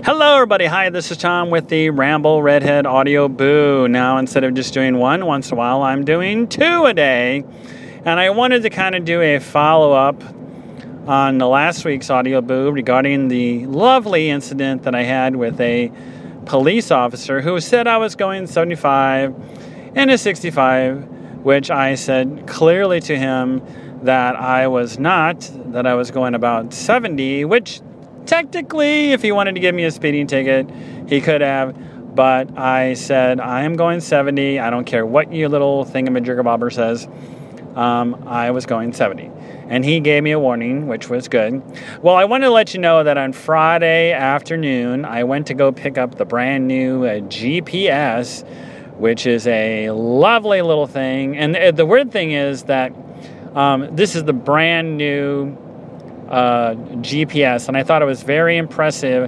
Hello, everybody. Hi, this is Tom with the Ramble Redhead Audio Boo. Now, instead of just doing one once in a while, I'm doing two a day. And I wanted to kind of do a follow-up on the last week's Audio Boo regarding the lovely incident that I had with a police officer who said I was going 75 in a 65, which I said clearly to him that I was not, that I was going about 70, which technically, if he wanted to give me a speeding ticket, he could have. But I said, I am going 70. I don't care what your little thingamajigabobber says. I was going 70. And he gave me a warning, which was good. Well, I wanted to let you know that on Friday afternoon, I went to go pick up the brand new GPS, which is a lovely little thing. And the weird thing is that this is the brand new GPS, and I thought it was very impressive.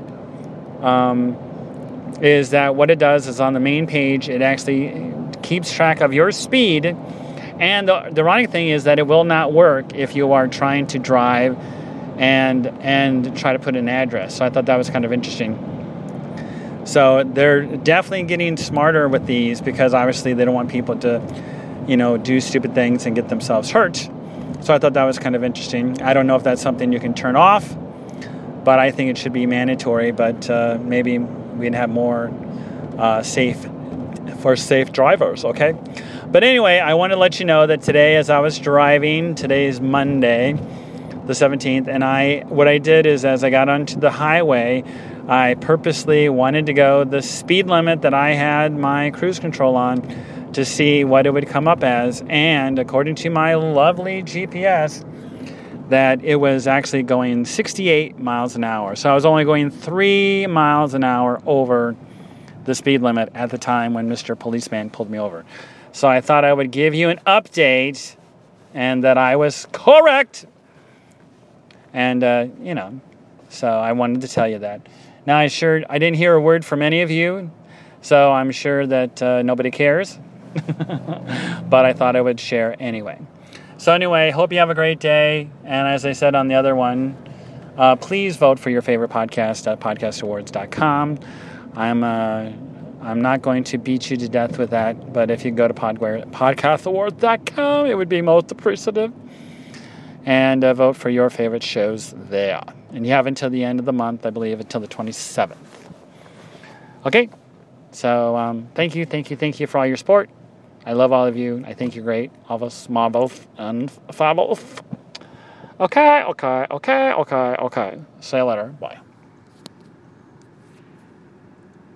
Is that what it does is on the main page, it actually keeps track of your speed. And the ironic thing is that it will not work if you are trying to drive and try to put an address. So I thought that was kind of interesting. So they're definitely getting smarter with these because obviously they don't want people to, do stupid things and get themselves hurt. So I thought that was kind of interesting. I don't know if that's something you can turn off, but I think it should be mandatory. But maybe we'd have more safe drivers, okay? But anyway, I want to let you know that today as I was driving, today's Monday, the 17th, and what I did is as I got onto the highway, I purposely wanted to go the speed limit that I had my cruise control on to see what it would come up as. And according to my lovely GPS, that it was actually going 68 miles an hour. So I was only going 3 miles an hour over the speed limit at the time when Mr. Policeman pulled me over. So I thought I would give you an update and that I was correct. And, so I wanted to tell you that. Now, I didn't hear a word from any of you, so I'm sure that nobody cares. But I thought I would share anyway. So anyway, hope you have a great day. And as I said on the other one, please vote for your favorite podcast at podcastawards.com. I'm not going to beat you to death with that, but if you go to podcastawards.com, it would be most appreciative. And vote for your favorite shows there. And you have until the end of the month, I believe, until the 27th. Okay? So thank you for all your support. I love all of you. I think you're great. All of us, marbles and fabulous. Okay. See you later. Bye.